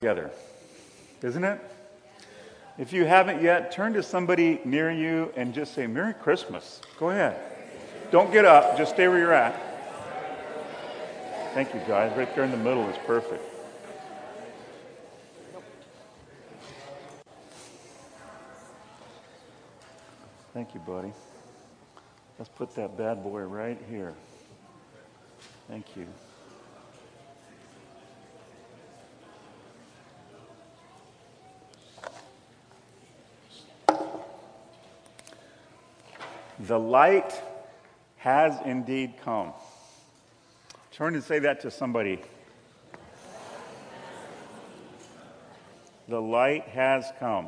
Together, isn't it? If you haven't yet, turn to somebody near you and just say, Merry Christmas. Go ahead. Don't get up. Just stay where you're at. Thank you, guys. Right there in the middle is perfect. Thank you, buddy. Let's put that bad boy right here. Thank you. The light has indeed come. Turn and say that to somebody. The light has come.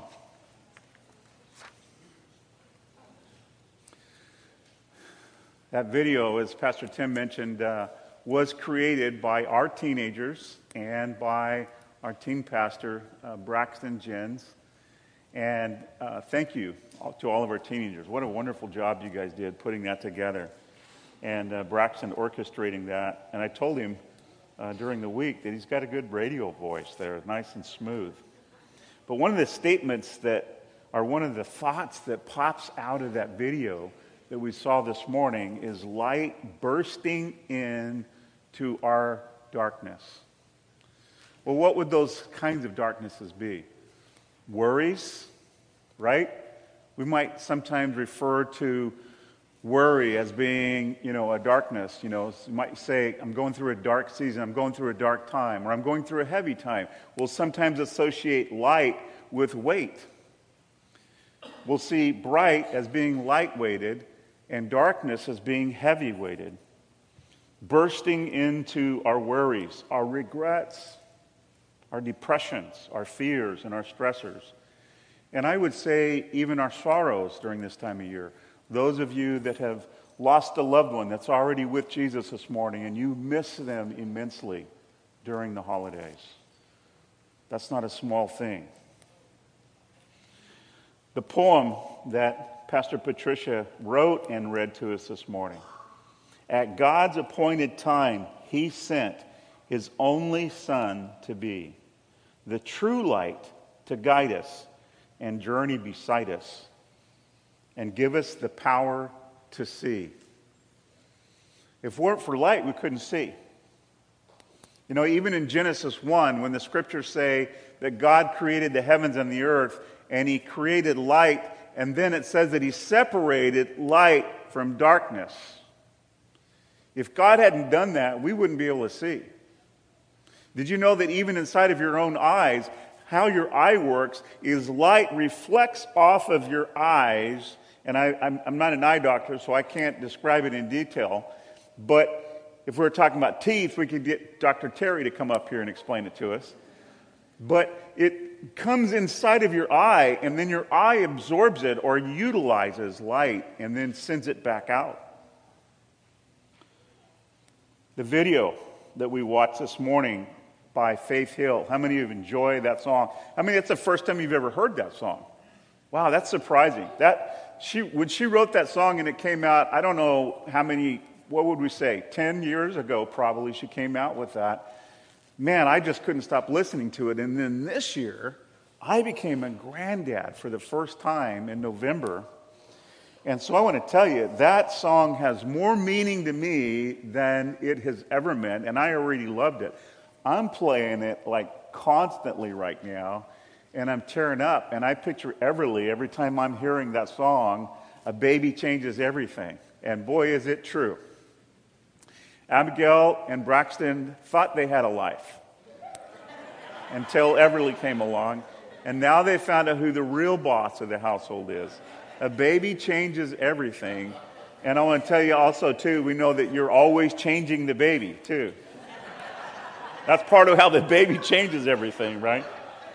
That video, as Pastor Tim mentioned, was created by our teenagers and by our teen pastor, Braxton Jens. And thank you to all of our teenagers. What a wonderful job you guys did putting that together. And Braxton orchestrating that. And I told him during the week that he's got a good radio voice there, nice and smooth. But one of the statements that are one of the thoughts that pops out of that video that we saw this morning is light bursting into our darkness. Well, what would those kinds of darknesses be? Worries, right? We might sometimes refer to worry as being, a darkness. You might say, I'm going through a dark season, I'm going through a dark time, or I'm going through a heavy time. We'll sometimes associate light with weight. We'll see bright as being light-weighted and darkness as being heavy-weighted. Bursting into our worries, our regrets, our depressions, our fears, and our stressors. And I would say even our sorrows during this time of year. Those of you that have lost a loved one that's already with Jesus this morning and you miss them immensely during the holidays. That's not a small thing. The poem that Pastor Patricia wrote and read to us this morning. At God's appointed time, He sent His only Son to be the true light to guide us and journey beside us and give us the power to see. If it weren't for light, we couldn't see. Even in Genesis 1, when the scriptures say that God created the heavens and the earth and He created light, and then it says that He separated light from darkness. If God hadn't done that, we wouldn't be able to see. Did you know that even inside of your own eyes, how your eye works is light reflects off of your eyes, and I'm not an eye doctor, so I can't describe it in detail, but if we were talking about teeth, we could get Dr. Terry to come up here and explain it to us. But it comes inside of your eye, and then your eye absorbs it or utilizes light and then sends it back out. The video that we watched this morning by Faith Hill. How many of you enjoyed that song? I mean, it's the first time you've ever heard that song. Wow, that's surprising. When she wrote that song and it came out, I don't know how many, what would we say, 10 years ago probably she came out with that. Man, I just couldn't stop listening to it. And then this year, I became a granddad for the first time in November. And so I want to tell you, that song has more meaning to me than it has ever meant, and I already loved it. I'm playing it like constantly right now, and I'm tearing up, and I picture Everly every time I'm hearing that song, a baby changes everything. And boy, is it true. Abigail and Braxton thought they had a life until Everly came along, and now they found out who the real boss of the household is. A baby changes everything. And I want to tell you also, too, we know that you're always changing the baby, too. That's part of how the baby changes everything, right?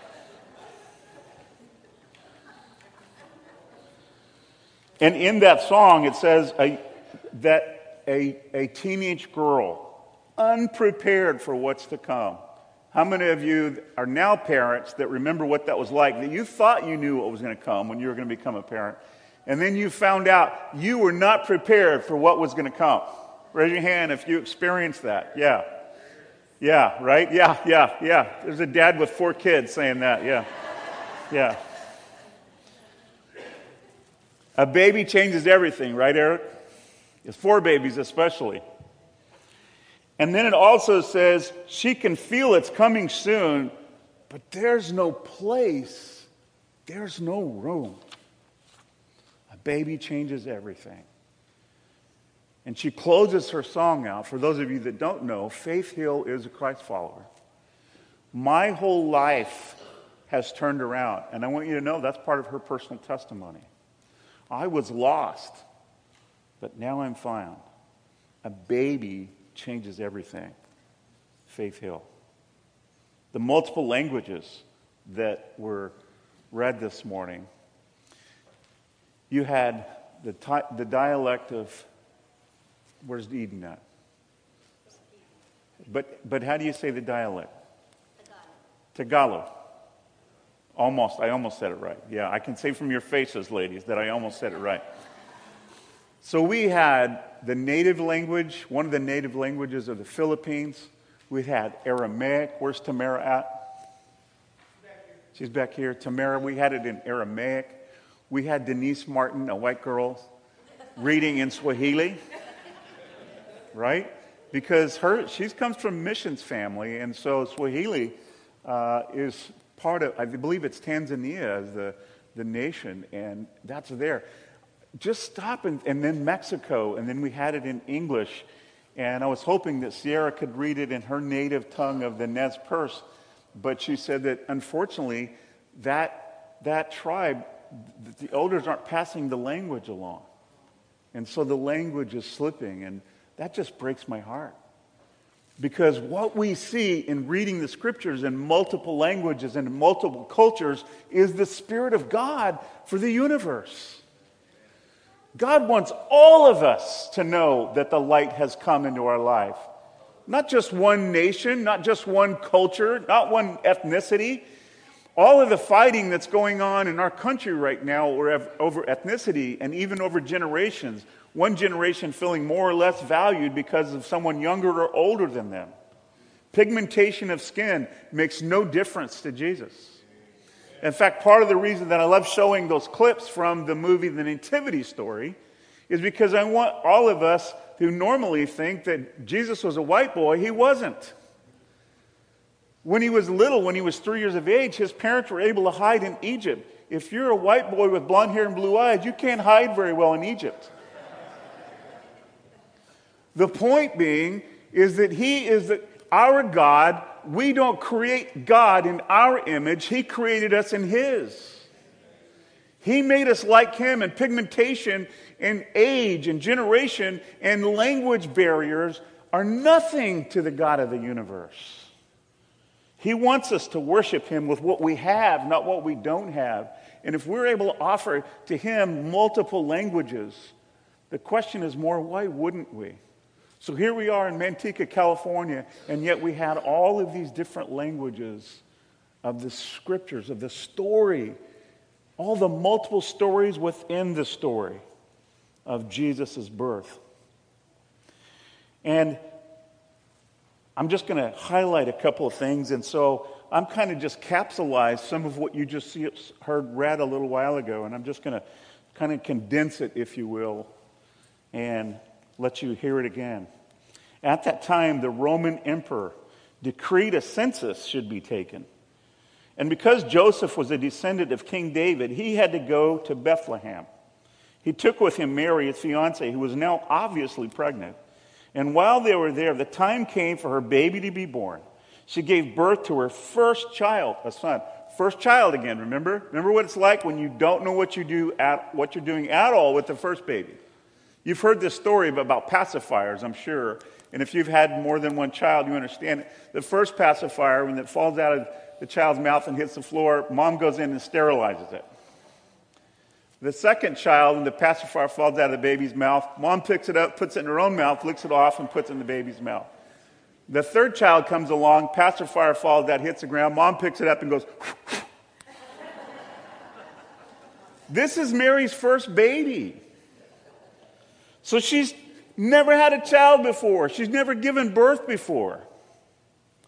And in that song, it says that a teenage girl, unprepared for what's to come. How many of you are now parents that remember what that was like, that you thought you knew what was going to come when you were going to become a parent, and then you found out you were not prepared for what was going to come? Raise your hand if you experienced that. Yeah. Yeah, right? Yeah. There's a dad with 4 kids saying that, yeah. A baby changes everything, right, Eric? It's 4 babies especially. And then it also says she can feel it's coming soon, but there's no place, there's no room. A baby changes everything. And she closes her song out. For those of you that don't know, Faith Hill is a Christ follower. My whole life has turned around, and I want you to know that's part of her personal testimony. I was lost, but now I'm found. A baby changes everything. Faith Hill. The multiple languages that were read this morning. You had the dialect of, where's Eden at? But how do you say the dialect? Tagalog. Almost. I almost said it right. Yeah, I can say from your faces, ladies, that I almost said it right. So we had the native language, one of the native languages of the Philippines. We had Aramaic. Where's Tamara at? She's back here. Tamara, we had it in Aramaic. We had Denise Martin, a white girl, reading in Swahili. Right? Because she comes from a missions family, and so Swahili is part of, I believe it's Tanzania as the nation, and that's there. Just stop, and then Mexico, and then we had it in English, and I was hoping that Sierra could read it in her native tongue of the Nez Perce, but she said that unfortunately that tribe, the elders aren't passing the language along, and so the language is slipping, and that just breaks my heart. Because what we see in reading the scriptures in multiple languages and in multiple cultures is the Spirit of God for the universe. God wants all of us to know that the light has come into our life. Not just one nation, not just one culture, not one ethnicity. All of the fighting that's going on in our country right now over ethnicity and even over generations. One generation feeling more or less valued because of someone younger or older than them. Pigmentation of skin makes no difference to Jesus. In fact, part of the reason that I love showing those clips from the movie The Nativity Story is because I want all of us who normally think that Jesus was a white boy, he wasn't. When he was little, when he was 3 years of age, his parents were able to hide in Egypt. If you're a white boy with blonde hair and blue eyes, you can't hide very well in Egypt. The point being is that he is our God. We don't create God in our image. He created us in his. He made us like him, and pigmentation and age and generation and language barriers are nothing to the God of the universe. He wants us to worship him with what we have, not what we don't have. And if we're able to offer to him multiple languages, the question is more, why wouldn't we? So here we are in Manteca, California, and yet we had all of these different languages of the scriptures, of the story, all the multiple stories within the story of Jesus' birth. And I'm just going to highlight a couple of things, and so I'm kind of just capsulized some of what you just heard read a little while ago, and I'm just going to kind of condense it, if you will, and let you hear it again. At that time, the Roman emperor decreed a census should be taken. And because Joseph was a descendant of King David, he had to go to Bethlehem. He took with him Mary, his fiancée, who was now obviously pregnant. And while they were there, the time came for her baby to be born. She gave birth to her first child, a son. First child again, remember? Remember what it's like when you don't know what you're doing at all with the first baby. You've heard this story about pacifiers, I'm sure. And if you've had more than one child, you understand it. The first pacifier, when it falls out of the child's mouth and hits the floor, mom goes in and sterilizes it. The second child, when the pacifier falls out of the baby's mouth, mom picks it up, puts it in her own mouth, licks it off, and puts it in the baby's mouth. The third child comes along, pacifier falls out, hits the ground, mom picks it up and goes, This is Mary's first baby. So she's never had a child before. She's never given birth before.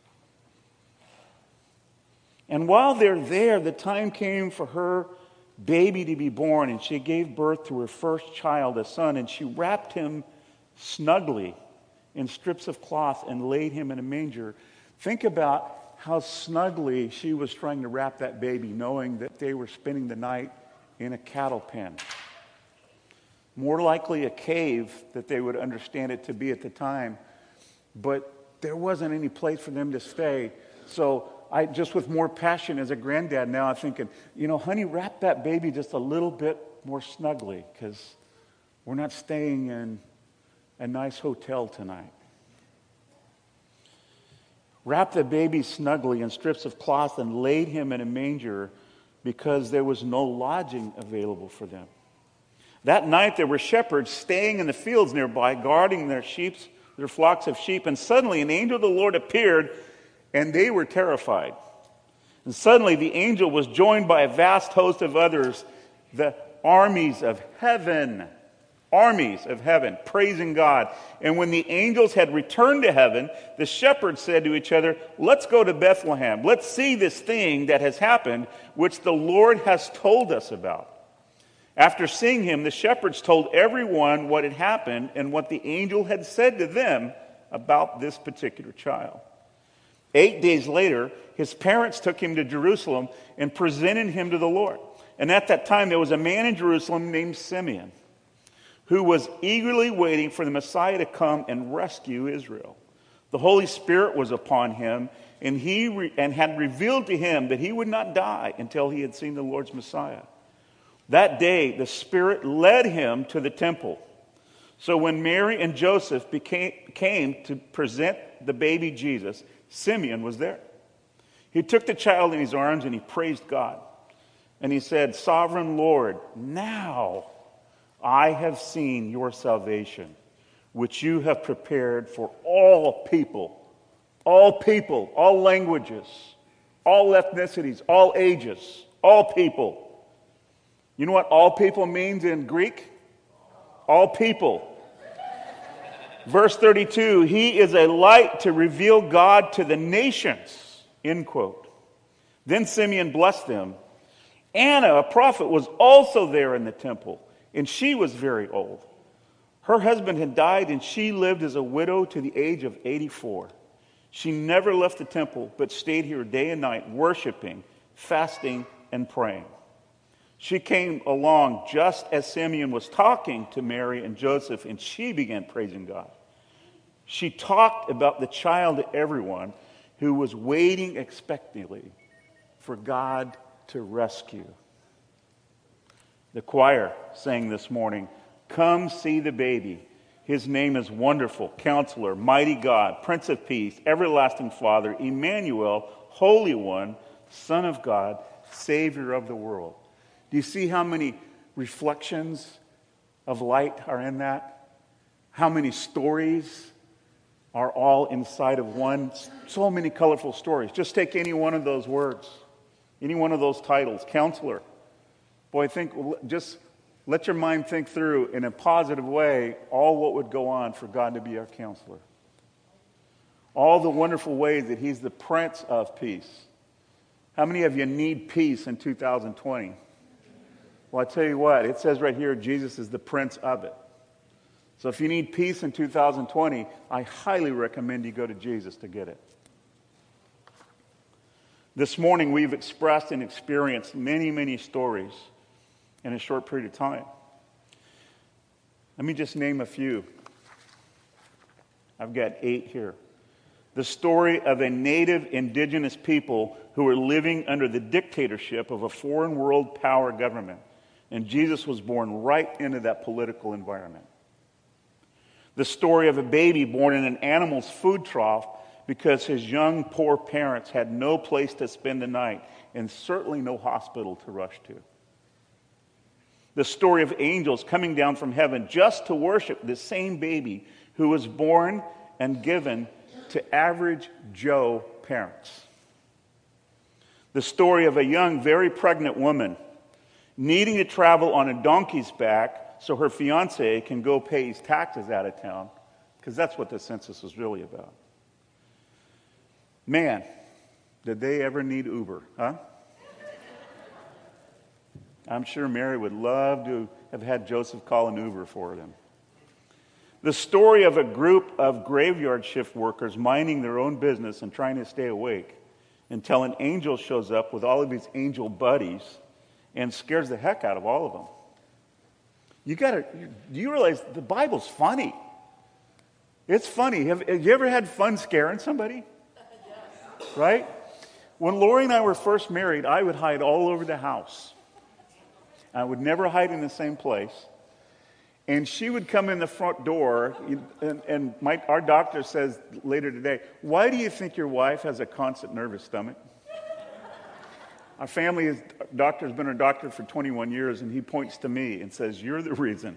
And while they're there, the time came for her baby to be born, and she gave birth to her first child, a son, and she wrapped him snugly in strips of cloth and laid him in a manger. Think about how snugly she was trying to wrap that baby, knowing that they were spending the night in a cattle pen. More likely a cave that they would understand it to be at the time, but there wasn't any place for them to stay. So I, just with more passion as a granddad now, I'm thinking, honey, wrap that baby just a little bit more snugly, because we're not staying in a nice hotel tonight. Wrapped the baby snugly in strips of cloth and laid him in a manger because there was no lodging available for them. That night there were shepherds staying in the fields nearby, guarding their flocks of sheep, and suddenly an angel of the Lord appeared, and they were terrified. And suddenly the angel was joined by a vast host of others, the armies of heaven, praising God. And when the angels had returned to heaven, the shepherds said to each other, "Let's go to Bethlehem. Let's see this thing that has happened, which the Lord has told us about." After seeing him, the shepherds told everyone what had happened and what the angel had said to them about this particular child. 8 days later, his parents took him to Jerusalem and presented him to the Lord. And at that time, there was a man in Jerusalem named Simeon, who was eagerly waiting for the Messiah to come and rescue Israel. The Holy Spirit was upon him, and had revealed to him that he would not die until he had seen the Lord's Messiah. That day, the Spirit led him to the temple. So when Mary and Joseph came to present the baby Jesus, Simeon was there. He took the child in his arms and he praised God. And he said, "Sovereign Lord, now I have seen your salvation, which you have prepared for all people, all languages, all ethnicities, all ages, all people." You know what all people means in Greek? All people. Verse 32, "He is a light to reveal God to the nations," end quote. Then Simeon blessed them. Anna, a prophet, was also there in the temple, and she was very old. Her husband had died, and she lived as a widow to the age of 84. She never left the temple, but stayed here day and night, worshiping, fasting, and praying. She came along just as Simeon was talking to Mary and Joseph, and she began praising God. She talked about the child to everyone who was waiting expectantly for God to rescue. The choir sang this morning, "Come see the baby. His name is Wonderful, Counselor, Mighty God, Prince of Peace, Everlasting Father, Emmanuel, Holy One, Son of God, Savior of the world." Do you see how many reflections of light are in that? How many stories are all inside of one? So many colorful stories. Just take any one of those words, any one of those titles. Counselor. Boy, just let your mind think through in a positive way all what would go on for God to be our counselor. All the wonderful ways that He's the Prince of Peace. How many of you need peace in 2020? Well, I tell you what, it says right here, Jesus is the Prince of it. So if you need peace in 2020, I highly recommend you go to Jesus to get it. This morning, we've expressed and experienced many, many stories in a short period of time. Let me just name a few. I've got 8 here. The story of a native indigenous people who were living under the dictatorship of a foreign world power government. And Jesus was born right into that political environment. The story of a baby born in an animal's food trough because his young, poor parents had no place to spend the night and certainly no hospital to rush to. The story of angels coming down from heaven just to worship the same baby who was born and given to average Joe parents. The story of a young, very pregnant woman needing to travel on a donkey's back so her fiancé can go pay his taxes out of town, because that's what the census was really about. Man, Did they ever need Uber? Huh? I'm sure Mary would love to have had Joseph call an Uber for them. The story of a group of graveyard shift workers minding their own business and trying to stay awake until an angel shows up with all of his angel buddies and scares the heck out of all of them. Do you realize the Bible's funny? It's funny. Have you ever had fun scaring somebody? Yes. Right? When Lori and I were first married, I would hide all over the house. I would never hide in the same place. And she would come in the front door, and our doctor says later today, "Why do you think your wife has a constant nervous stomach?" Our doctor's been our doctor for 21 years, and he points to me and says, "You're the reason."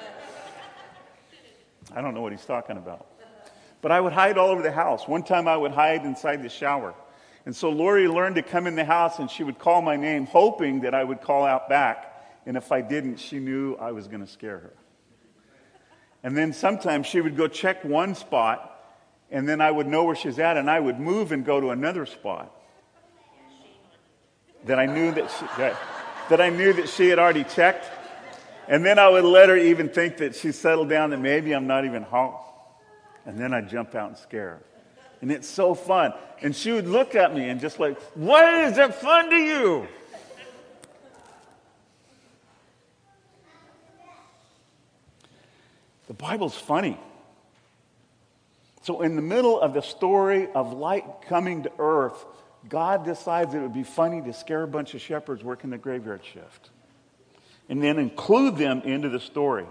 I don't know what he's talking about. But I would hide all over the house. One time I would hide inside the shower. And so Lori learned to come in the house, and she would call my name, hoping that I would call out back. And if I didn't, she knew I was going to scare her. And then sometimes she would go check one spot, and then I would know where she's at, and I would move and go to another spot that I knew that she had already checked. And then I would let her even think that she settled down, that maybe I'm not even home. And then I'd jump out and scare her. And it's so fun. And she would look at me and just like, "Why is it fun to you?" The Bible's funny. So in the middle of the story of light coming to earth, God decides it would be funny to scare a bunch of shepherds working the graveyard shift. And then include them into the story.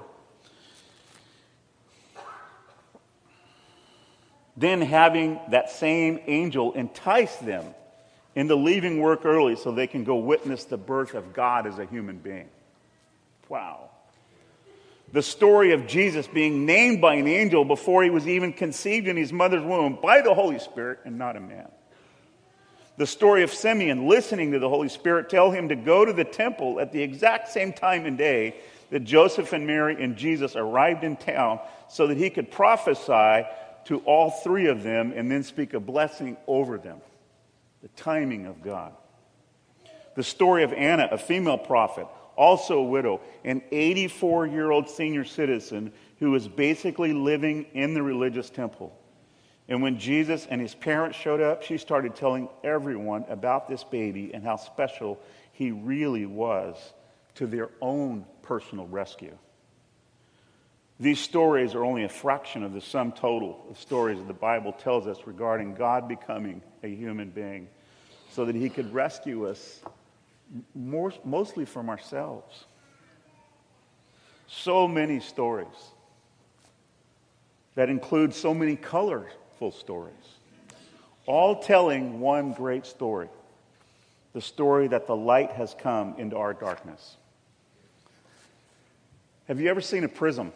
Then having that same angel entice them into leaving work early so they can go witness the birth of God as a human being. Wow. The story of Jesus being named by an angel before he was even conceived in his mother's womb by the Holy Spirit and not a man. The story of Simeon listening to the Holy Spirit tell him to go to the temple at the exact same time and day that Joseph and Mary and Jesus arrived in town so that he could prophesy to all three of them and then speak a blessing over them. The timing of God. The story of Anna, a female prophet, also a widow, an 84-year-old senior citizen who was basically living in the religious temple. And when Jesus and his parents showed up, she started telling everyone about this baby and how special he really was to their own personal rescue. These stories are only a fraction of the sum total of stories that the Bible tells us regarding God becoming a human being so that he could rescue us mostly from ourselves. So many stories that include so many colorful stories, all telling one great story, the story that the light has come into our darkness. Have you ever seen a prism?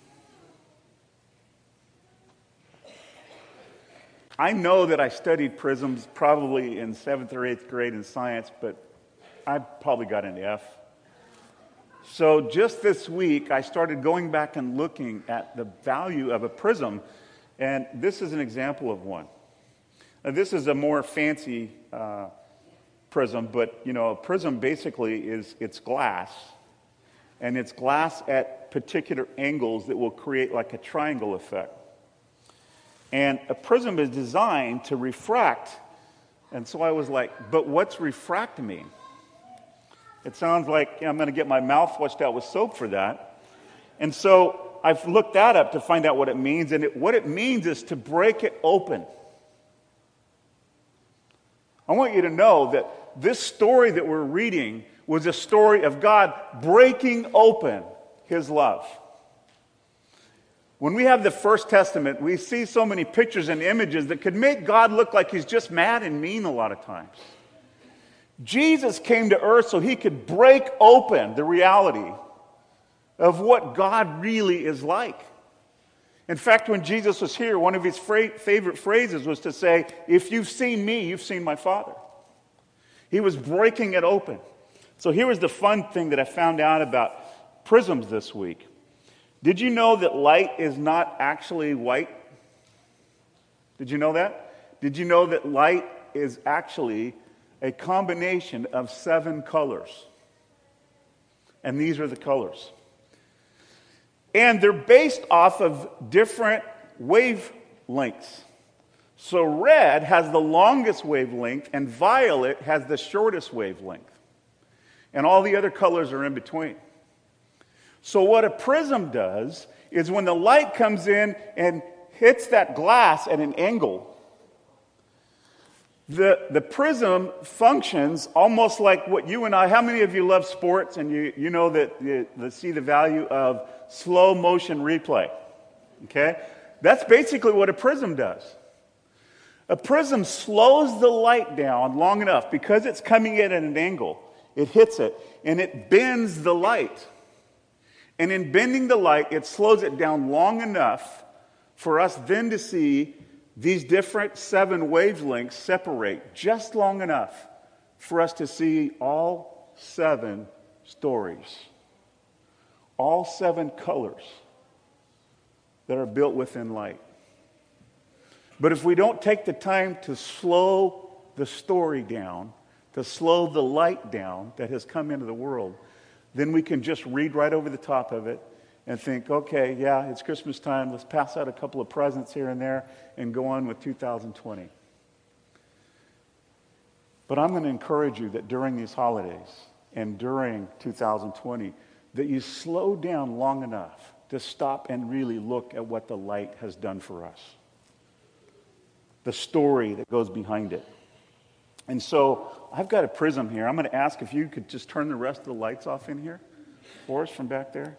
I know that I studied prisms probably in 7th or 8th grade in science, but I probably got an F. So just this week, I started going back and looking at the value of a prism, and this is an example of one. Now, this is a more fancy prism, but a prism basically it's glass, and it's glass at particular angles that will create like a triangle effect. And a prism is designed to refract, and so I was like, but what's refract mean? It sounds like I'm going to get my mouth washed out with soap for that. And so I've looked that up to find out what it means. And what it means is to break it open. I want you to know that this story that we're reading was a story of God breaking open his love. When we have the First Testament, we see so many pictures and images that could make God look like he's just mad and mean a lot of times. Jesus came to earth so he could break open the reality of what God really is like. In fact, when Jesus was here, one of his favorite phrases was to say, "If you've seen me, you've seen my Father." He was breaking it open. So here was the fun thing that I found out about prisms this week. Did you know that light is not actually white? Did you know that? Did you know that light is actually a combination of 7 colors. And these are the colors. And they're based off of different wavelengths. So red has the longest wavelength, and violet has the shortest wavelength. And all the other colors are in between. So what a prism does is when the light comes in and hits that glass at an angle, the prism functions almost like what you and I, how many of you love sports and you know that you see the value of slow motion replay? Okay? That's basically what a prism does. A prism slows the light down long enough because it's coming in at an angle. It hits it and it bends the light. And in bending the light, it slows it down long enough for us then to see these different 7 wavelengths separate just long enough for us to see all 7 stories, all 7 colors that are built within light. But if we don't take the time to slow the story down, to slow the light down that has come into the world, then we can just read right over the top of it and think, okay, yeah, it's Christmas time. Let's pass out a couple of presents here and there and go on with 2020. But I'm going to encourage you that during these holidays and during 2020, that you slow down long enough to stop and really look at what the light has done for us. The story that goes behind it. And so I've got a prism here. I'm going to ask if you could just turn the rest of the lights off in here for us from back there.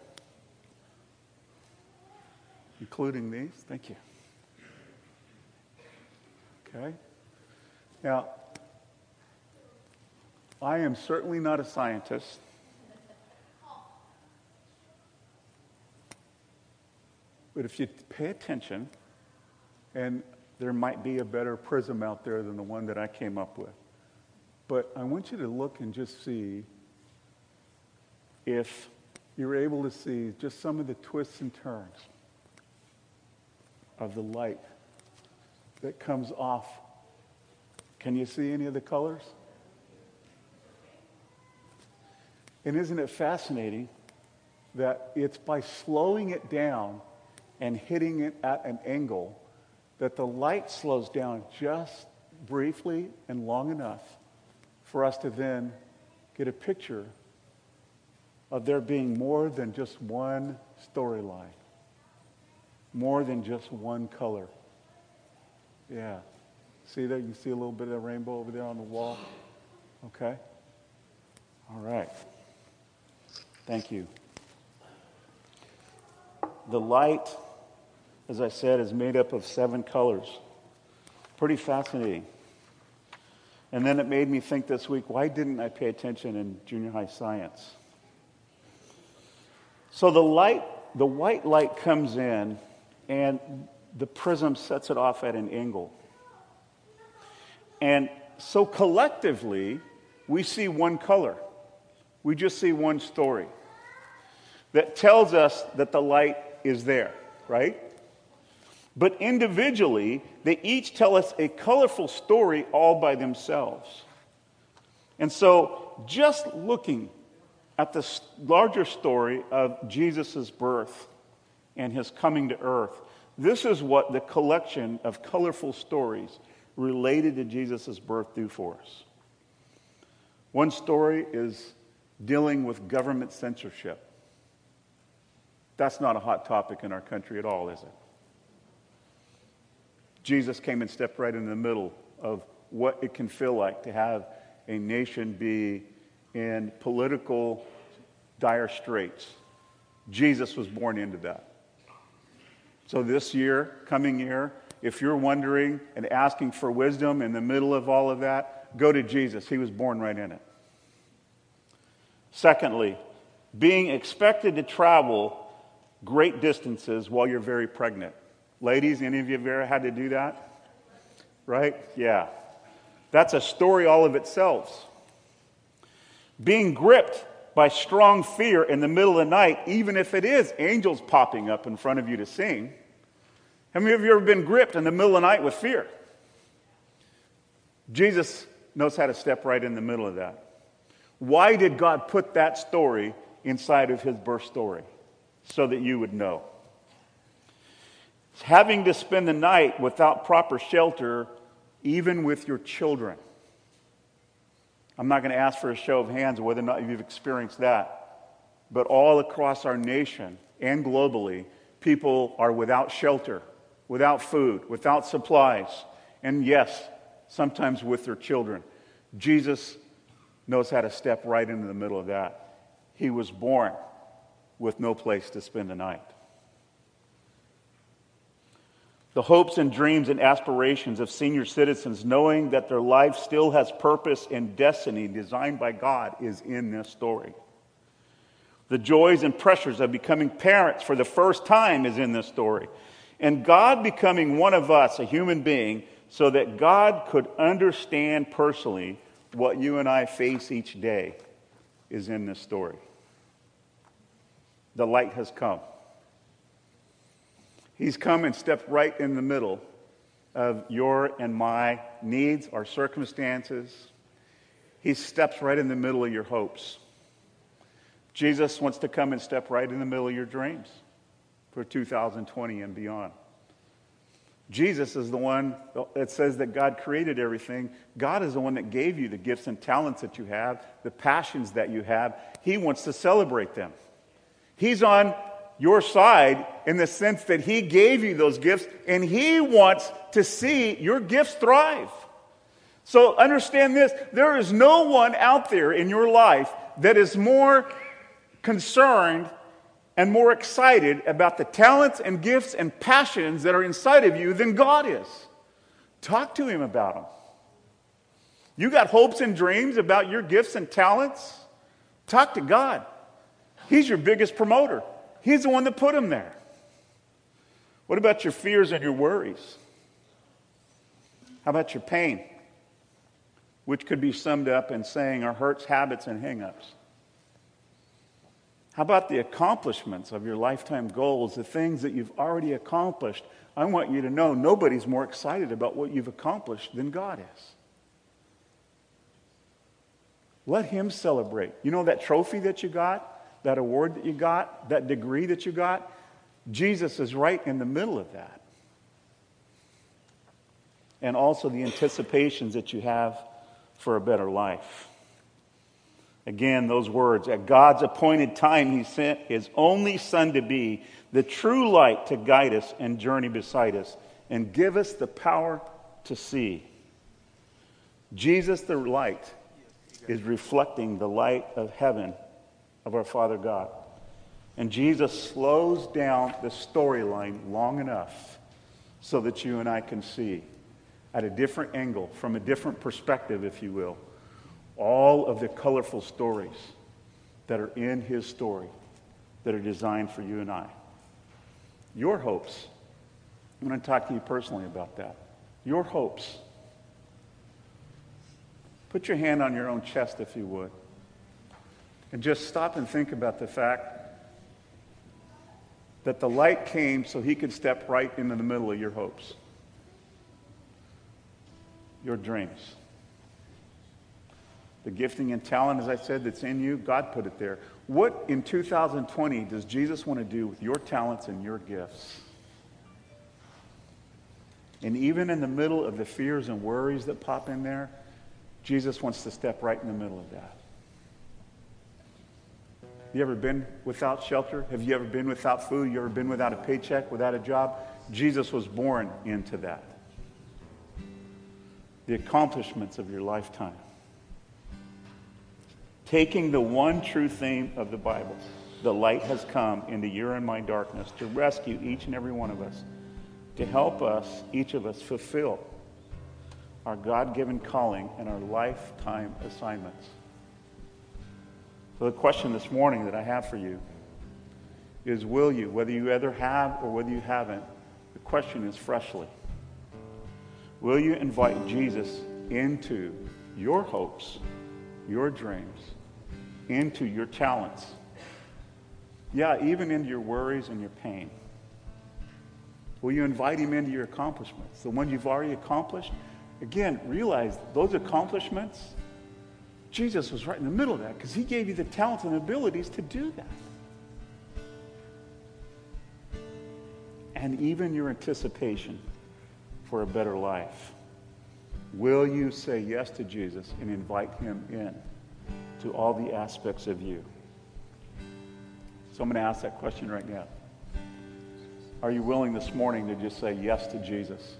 Including these. Thank you. Okay. Now, I am certainly not a scientist. But if you pay attention, and there might be a better prism out there than the one that I came up with. But I want you to look and just see if you're able to see just some of the twists and turns of the light that comes off. Can you see any of the colors? And isn't it fascinating that it's by slowing it down and hitting it at an angle that the light slows down just briefly and long enough for us to then get a picture of there being more than just one storyline, more than just one color. Yeah. See there? You see a little bit of the rainbow over there on the wall? Okay. All right. Thank you. The light, as I said, is made up of 7 colors. Pretty fascinating. And then it made me think this week, why didn't I pay attention in junior high science? So the white light comes in, and the prism sets it off at an angle. And so collectively, we see one color. We just see one story that tells us that the light is there, right? But individually, they each tell us a colorful story all by themselves. And so just looking at the larger story of Jesus' birth and his coming to earth, this is what the collection of colorful stories related to Jesus' birth do for us. One story is dealing with government censorship. That's not a hot topic in our country at all, is it? Jesus came and stepped right in the middle of what it can feel like to have a nation be in political dire straits. Jesus was born into that. So this year, coming year, if you're wondering and asking for wisdom in the middle of all of that, go to Jesus. He was born right in it. Secondly, being expected to travel great distances while you're very pregnant. Ladies, any of you have ever had to do that? Right? Yeah. That's a story all of itself. Being gripped by strong fear in the middle of the night, even if it is angels popping up in front of you to sing. How many of you have ever been gripped in the middle of the night with fear? Jesus knows how to step right in the middle of that. Why did God put that story inside of his birth story? So that you would know. Having to spend the night without proper shelter, even with your children. I'm not going to ask for a show of hands whether or not you've experienced that. But all across our nation and globally, people are without shelter, without food, without supplies, and yes, sometimes with their children. Jesus knows how to step right into the middle of that. He was born with no place to spend the night. The hopes and dreams and aspirations of senior citizens, knowing that their life still has purpose and destiny designed by God, is in this story. The joys and pressures of becoming parents for the first time is in this story. And God becoming one of us, a human being, so that God could understand personally what you and I face each day, is in this story. The light has come. He's come and stepped right in the middle of your and my needs, our circumstances. He steps right in the middle of your hopes. Jesus wants to come and step right in the middle of your dreams for 2020 and beyond. Jesus is the one that says that God created everything. God is the one that gave you the gifts and talents that you have, the passions that you have. He wants to celebrate them. He's on your side in the sense that he gave you those gifts, and he wants to see your gifts thrive. So understand this, there is no one out there in your life that is more concerned and more excited about the talents and gifts and passions that are inside of you than God is. Talk to him about them. You got hopes and dreams about your gifts and talents? Talk to God. He's your biggest promoter. He's the one that put them there. What about your fears and your worries? How about your pain, which could be summed up in saying our hurts, habits, and hang-ups? How about the accomplishments of your lifetime goals, the things that you've already accomplished? I want you to know nobody's more excited about what you've accomplished than God is. Let him celebrate. You know that trophy that you got? That award that you got, that degree that you got, Jesus is right in the middle of that. And also the anticipations that you have for a better life. Again, those words, at God's appointed time, he sent his only Son to be the true light to guide us and journey beside us and give us the power to see. Jesus, the light, is reflecting the light of heaven of our Father God. And Jesus slows down the storyline long enough so that you and I can see at a different angle, from a different perspective, if you will, all of the colorful stories that are in his story that are designed for you and I. Your hopes. I'm going to talk to you personally about that. Your hopes. Put your hand on your own chest, if you would. And just stop and think about the fact that the light came so he could step right into the middle of your hopes, your dreams. The gifting and talent, as I said, that's in you, God put it there. What in 2020 does Jesus want to do with your talents and your gifts? And even in the middle of the fears and worries that pop in there, Jesus wants to step right in the middle of that. You ever been without shelter? Have you ever been without food? You ever been without a paycheck, without a job? Jesus was born into that. The accomplishments of your lifetime. Taking the one true theme of the Bible, the light has come into your and my darkness to rescue each and every one of us, to help us, each of us, fulfill our God-given calling and our lifetime assignments. So the question this morning that I have for you is, will you, whether you either have or whether you haven't, the question is freshly, will you invite Jesus into your hopes, your dreams, into your talents, yeah, even into your worries and your pain? Will you invite him into your accomplishments, the ones you've already accomplished? Again, realize those accomplishments, Jesus was right in the middle of that because he gave you the talents and abilities to do that. And even your anticipation for a better life. Will you say yes to Jesus and invite him in to all the aspects of you? So I'm going to ask that question right now. Are you willing this morning to just say yes to Jesus?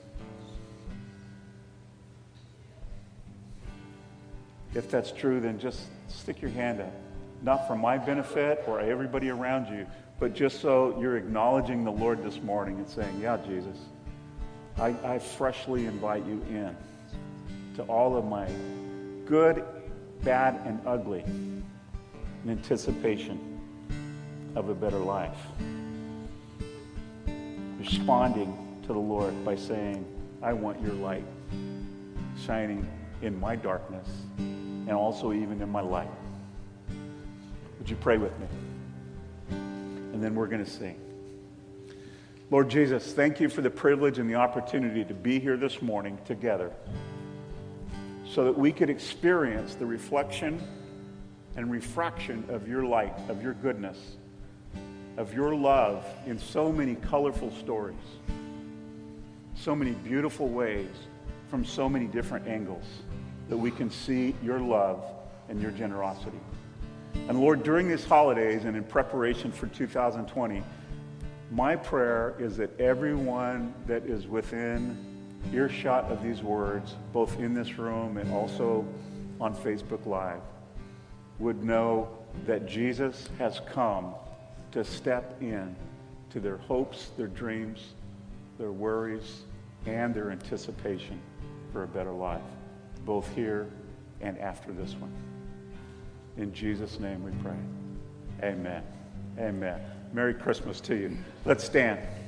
If that's true, then just stick your hand up. Not for my benefit or everybody around you, but just so you're acknowledging the Lord this morning and saying, yeah, Jesus, I freshly invite you in to all of my good, bad, and ugly in anticipation of a better life. Responding to the Lord by saying, I want your light shining in my darkness and also even in my light. Would you pray with me? And then we're going to sing. Lord Jesus, thank you for the privilege and the opportunity to be here this morning together so that we could experience the reflection and refraction of your light, of your goodness, of your love in so many colorful stories, so many beautiful ways, from so many different angles, that we can see your love and your generosity. And Lord, during these holidays and in preparation for 2020, my prayer is that everyone that is within earshot of these words, both in this room and also on Facebook Live, would know that Jesus has come to step in to their hopes, their dreams, their worries, and their anticipation for a better life, both here and after this one. In Jesus' name we pray. Amen. Amen. Merry Christmas to you. Let's stand.